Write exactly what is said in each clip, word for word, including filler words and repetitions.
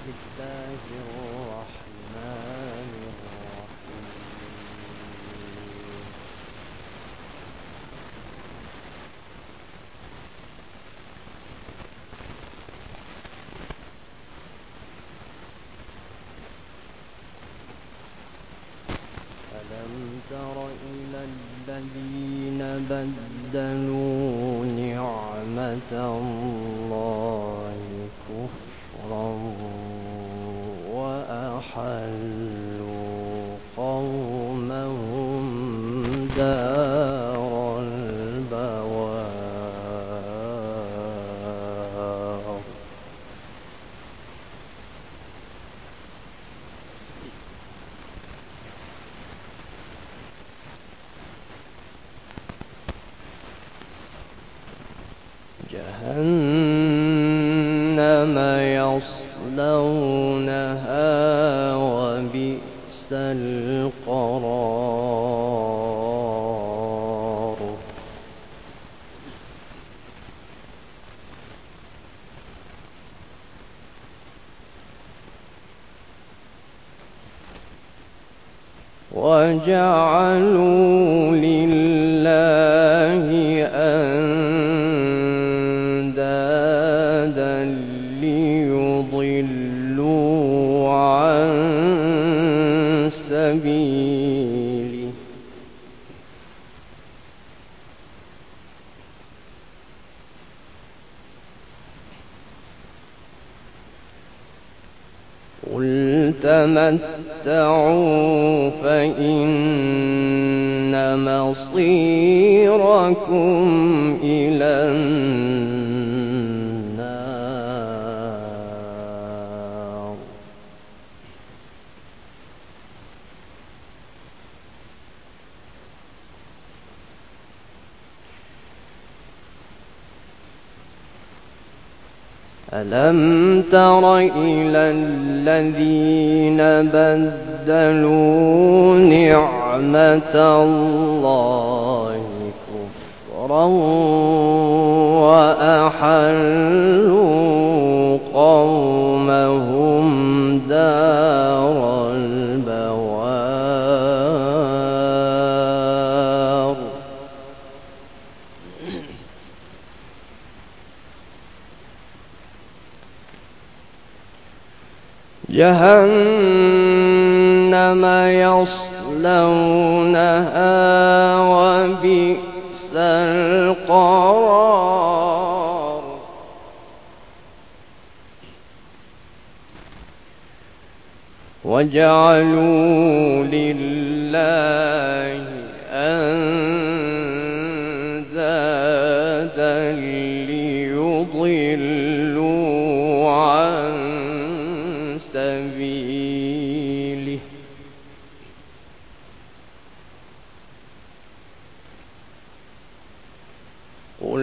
الله الرحمن الرحيم. ألم تر إلى الذين بدلوا نعمة الله كفرا وأحلوا قومهم دار البوار. جهنم يصلونها وبئس القرار. وجعلوا لله أندادا ليضلوا عن سبيله. قل تمتعوا فإن مصيركم إلى النار. ألم تر إلى الذين بدلوا نعمة الله كفرا وأحلوا قومهم دار البوار. جهنم يصلونها وبئس القرار. وجعلوا لله أندادا ليضلوا عن سبيله. قل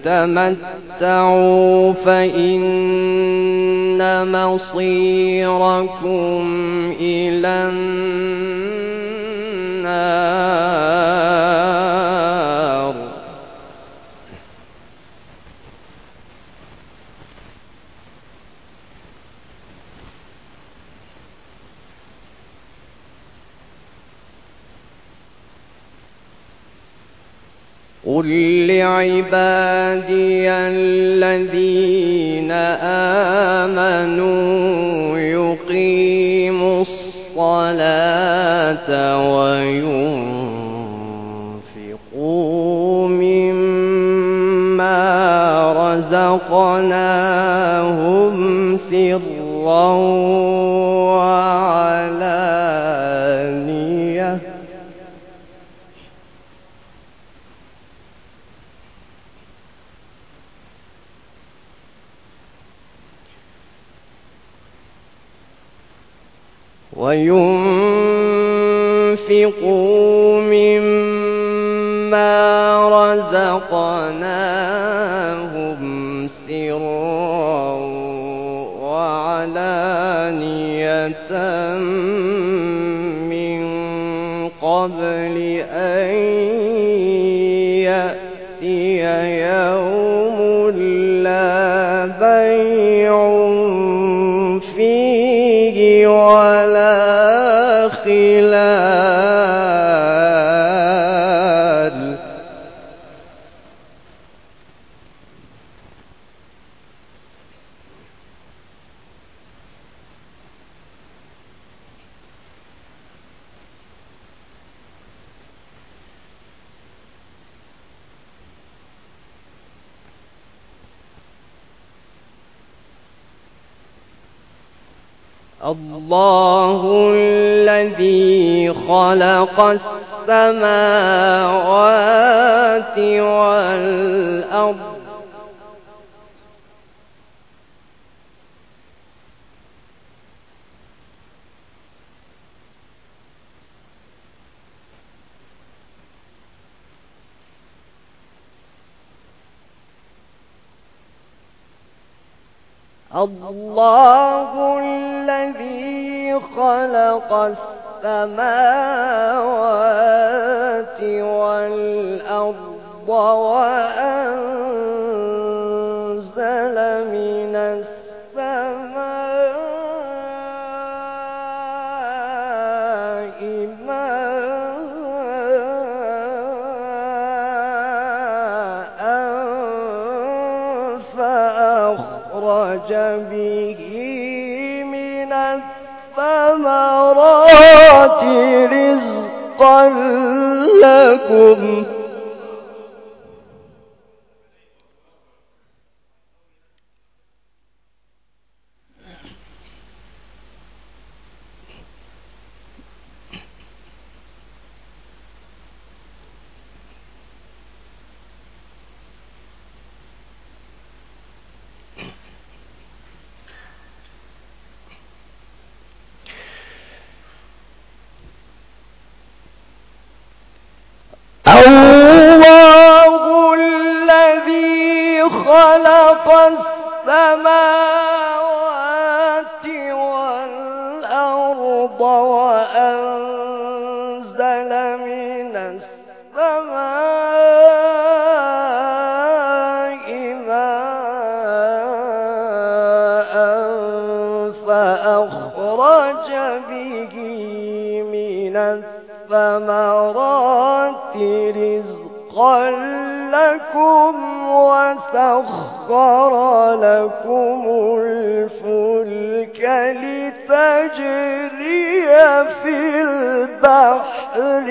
تمتعوا فإن مصيركم إلى النار. قل لعبادي الذين آمنوا يقيموا الصلاة وينفقوا مما رزقناهم سرا وعلانية وينفقوا مما رزقناهم سرا وعلانية من قبل أن يأتي يوم لا بيع فيه ولا خلال. الله الذي خلق السماوات والأرض الله الذي خلق السماوات والأرض وأنزل من السماء ماء فأخرج به من الثمرات رزقا لكم الله الذي خلق السماوات والأرض وأنزل من السماء ماء فأخرج به من الثمرات رزقا لكم وسخر لكم الفلك لتجري في البحر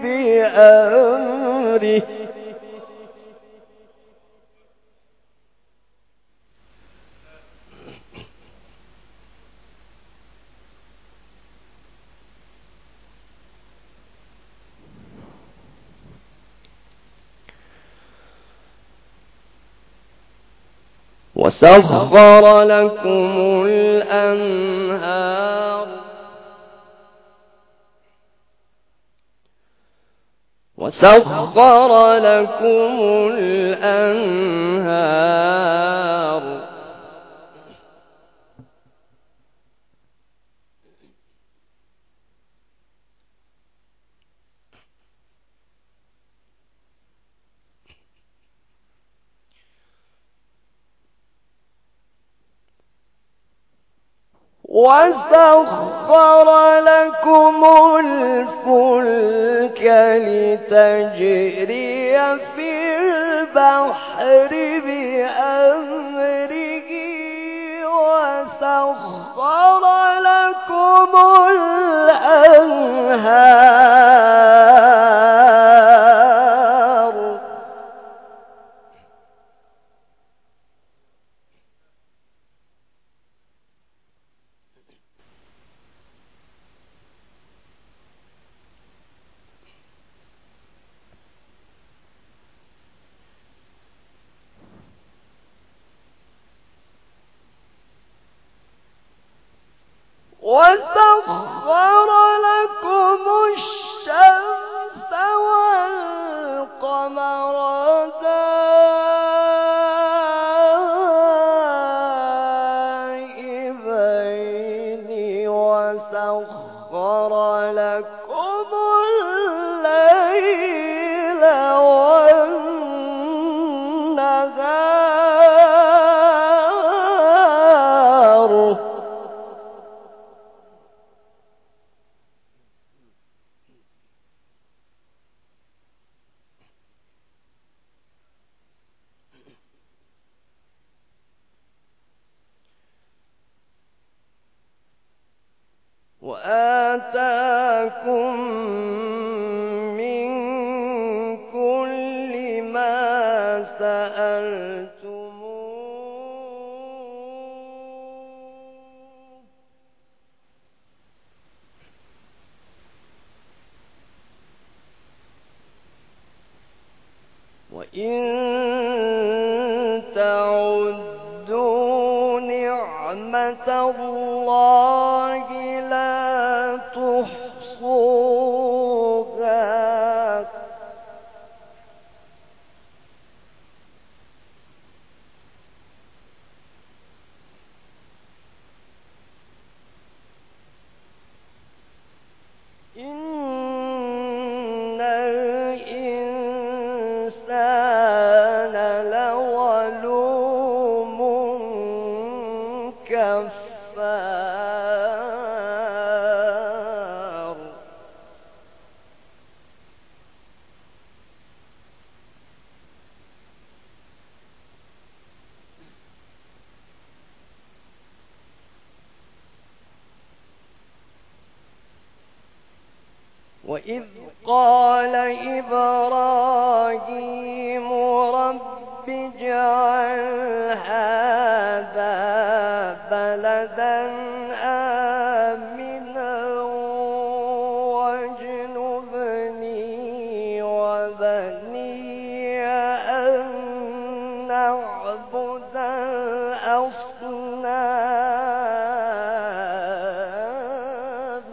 بأمره وسخر لكم الأنهار وسخر لكم الأنهار وسخر لكم الفلك لتجري في البحر بأمره وسخر لكم الأنهار وسخر لكم الشمس والقمر دائبين وسخر لكم الليل والنهار وآتاكم من كل ما سألتموه وإن تعدوا نعمة الله لا تحصوها إن الإنسان لظلوم كفار وإذ قال إبراهيم رب اجعل هذا بلدا آمنا واجنبني وبني أن نعبد الأصنام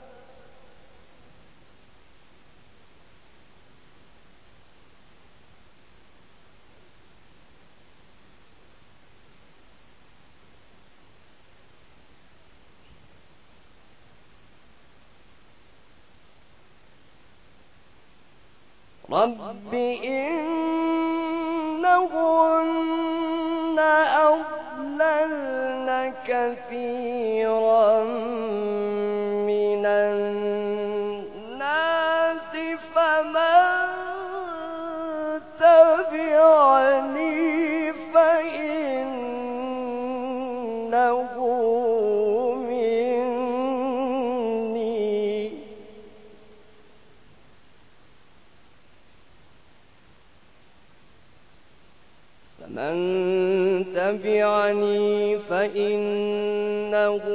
رب إنهن أضللن كثيرا من الناس فمن تبعني فإنه مني فمن تبعني فإنه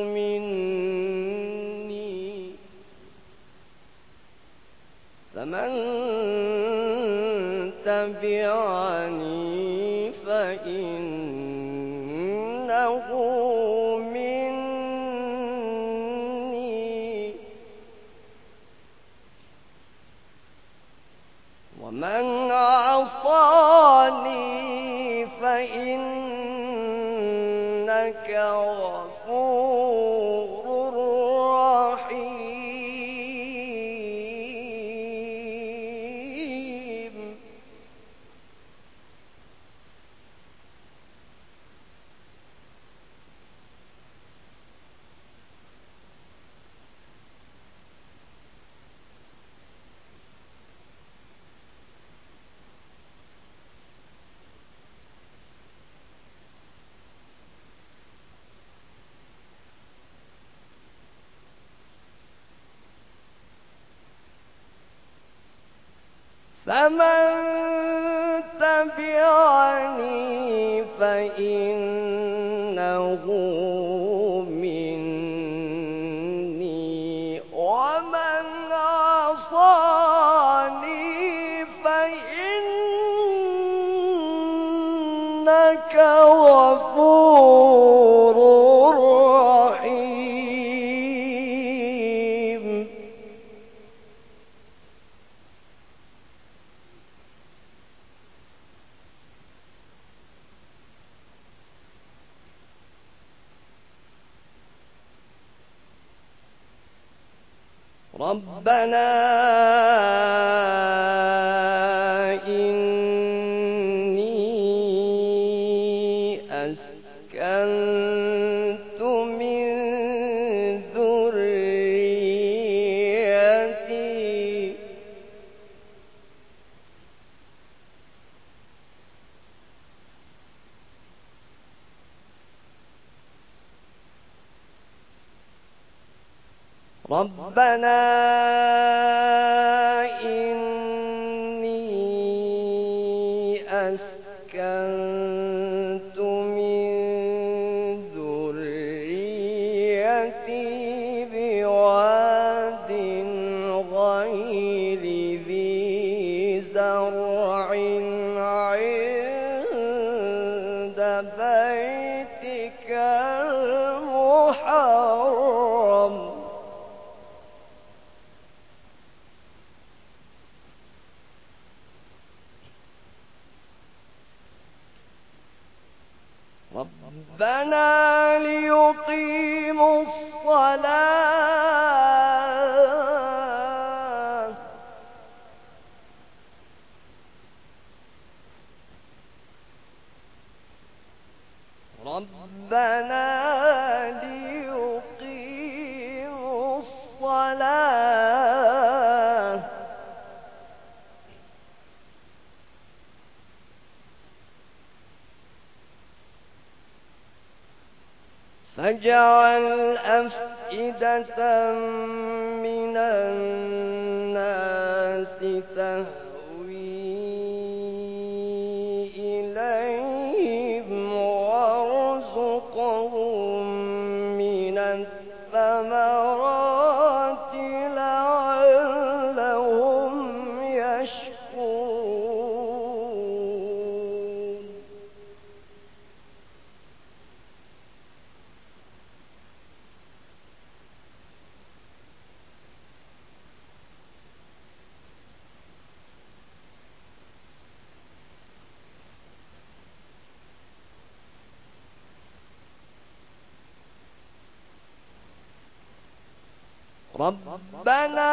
مني فمن تبعني فإنه مني ومن عصاني فإنك غفور رحيم فمن تبعني فإنه مني ومن عصاني فإنك غفور رحيم ربنا إني أسكنت من ذريتي ربنا إني أسكنت من ذريتي بواد غير ذي زرع عند بيتك المحرم ربنا ليقيموا الصلاة ربنا ليقيموا الصلاة فاجعل أفئدة من الناس تهوي إليهم وارزقهم من الثمرات لعلهم يشكرون ربنا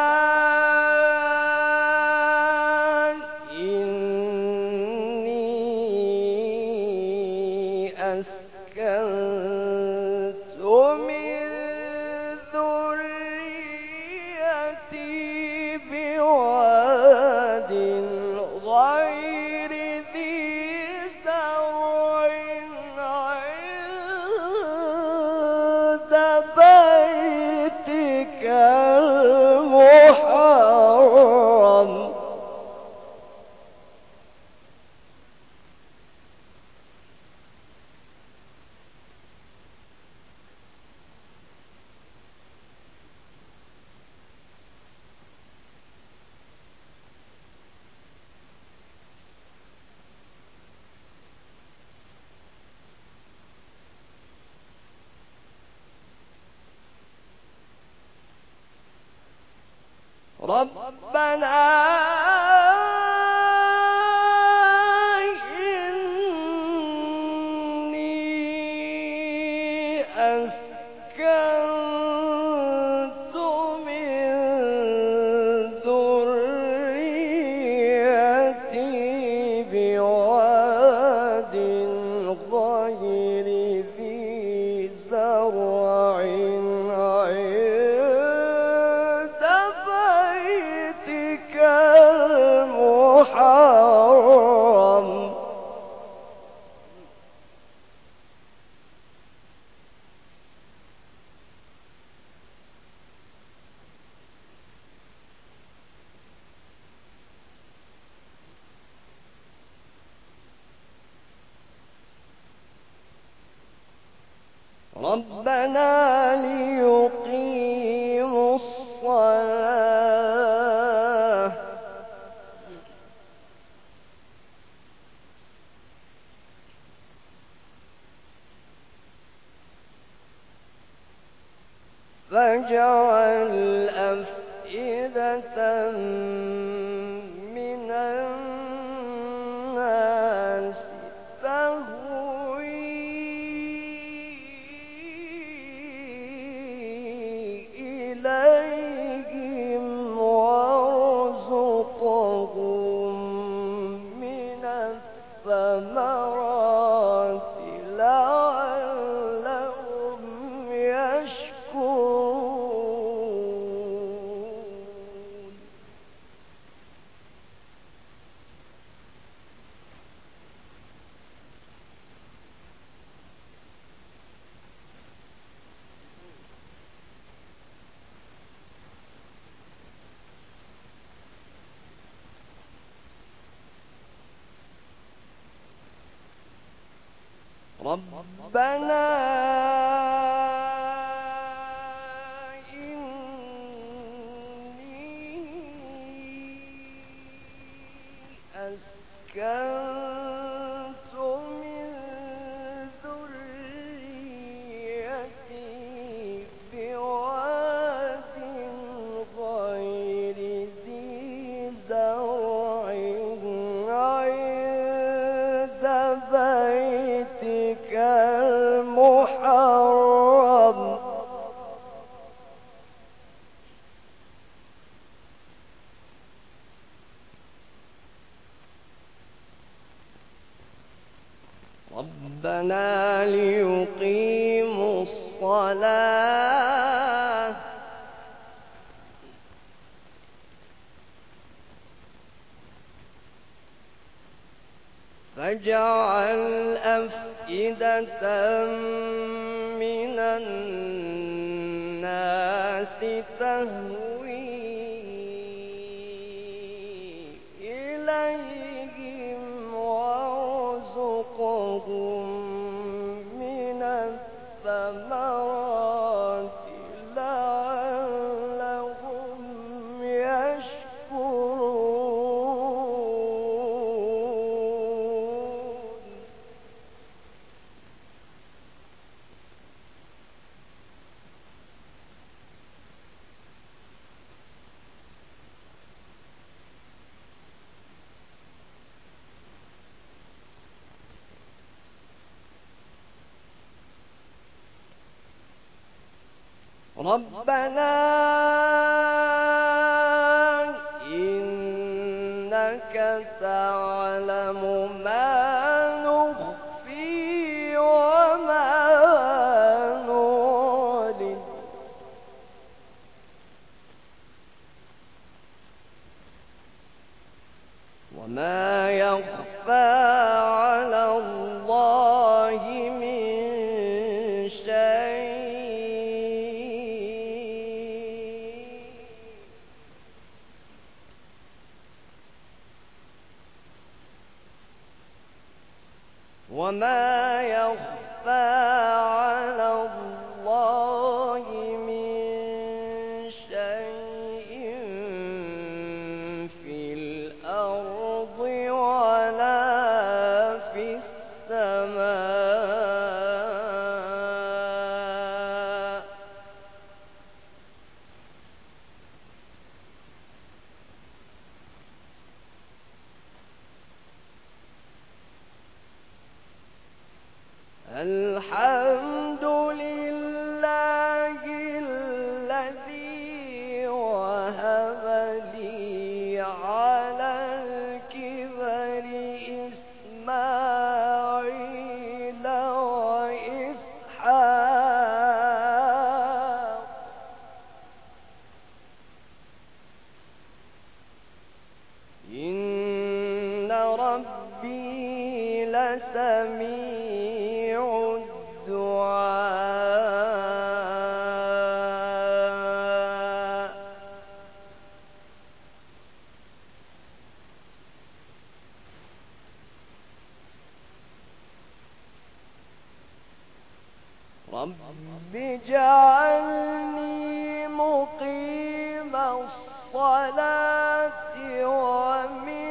إني أسكنت من ذريتي بواد غير ذي زرع عند بيتك المحرم ربنا إني أسكنت من ذريتي بواد غير ذي زرع المحرم ربنا ليقيموا الصلاة فاجعل أفئدة من الناس تهوي إليهم وارزقهم من الثمرات لعلهم يشكرون ربنا أسكنت من ذريتي بواد غير ذي زرع عند بيتك المحرم ربنا ليقيموا الصلاة فاجعل أفئدة من الناس تهوي إليهم وارزقهم من الثمرات لعلهم يشكرون ربنا إنك تعلم ما نخفي وما نعلن وما يخفى على الله من شيء وما يخفى على الله من شيء في الأرض ولا في السماء الحمد لله الذي وهب لي على الكبر إسماعيل وإسحاق إن ربي لسميع الدعاء رب اجعلني مقيم الصلاة ومن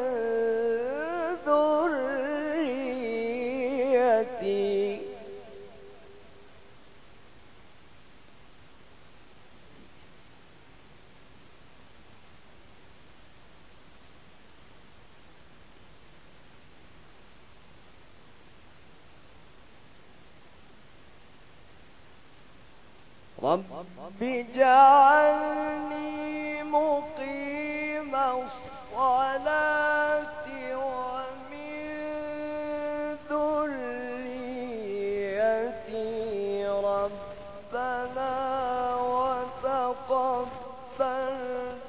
ذريتي رب اجعلني مقيم الصلاة ومن ذريتي ربنا وتقبل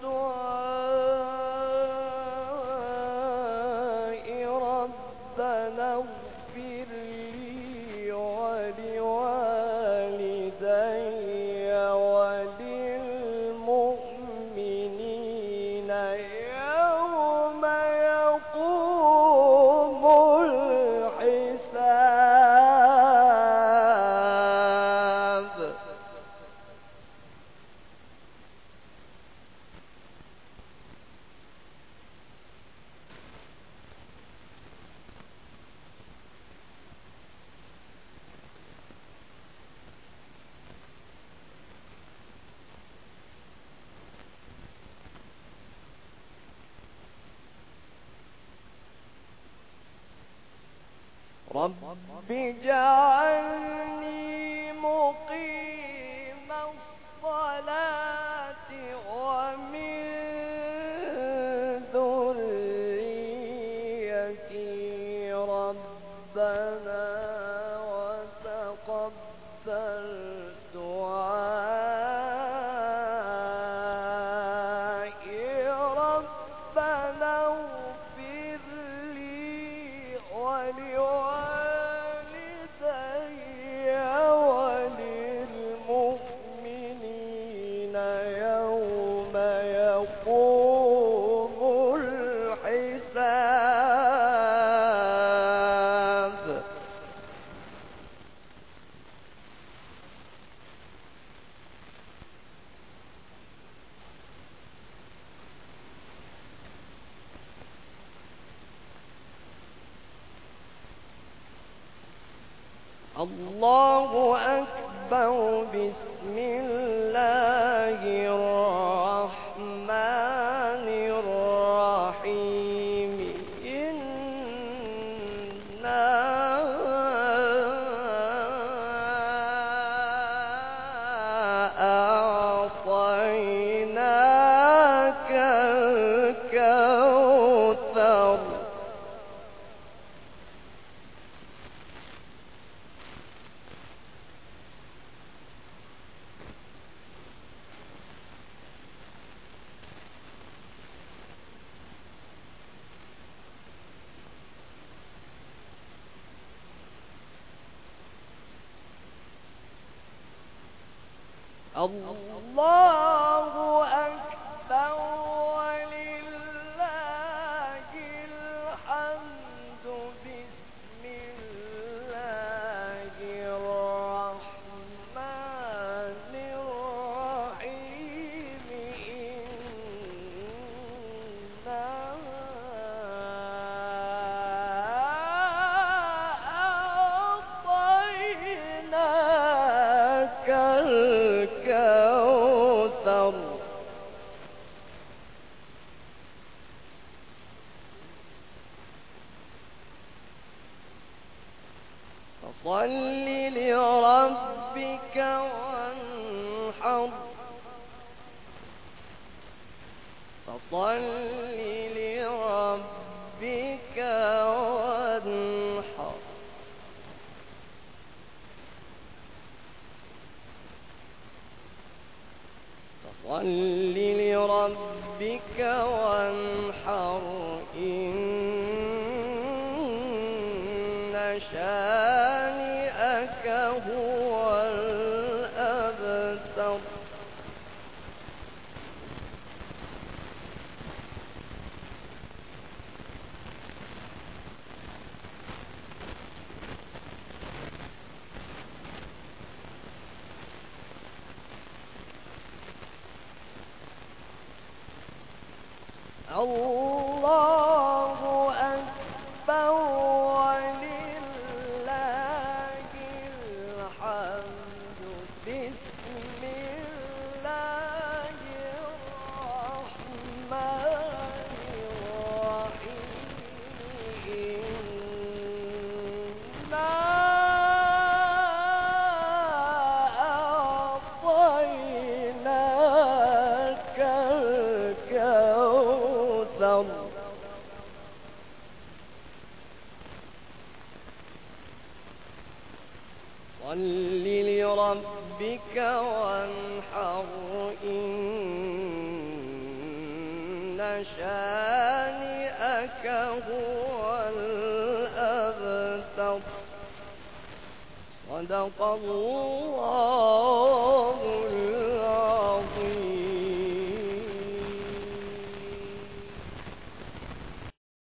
دعائي ربنا اغفر لي ولوالدي وللمؤمنين يوم يقوم الحساب رب اجعلني مقيم الصلاة ومن ذريتي ربنا وتقبل دعائي ربنا اغفر لي ولوالدي وللمؤمنين يوم يقوم الحساب. الله أكبر. بسم الله الرحمن الرحيم. إنا أعطيناك الكوثر. الله أكبر ولله الحمد. بسم الله الرحمن الرحيم. إنا أعطيناك الكوثر. فصل لربك وانحر. فصل لربك وانحر. فصل لربك وانحر. إن شانئك هو الأبتر. الله أكبر ولله الحمد. بسم الله الرحمن الرحيم. إنا أعطيناك الكوثر. صل لربك وانحر. إن شانئك هو الأبتر. صدق الله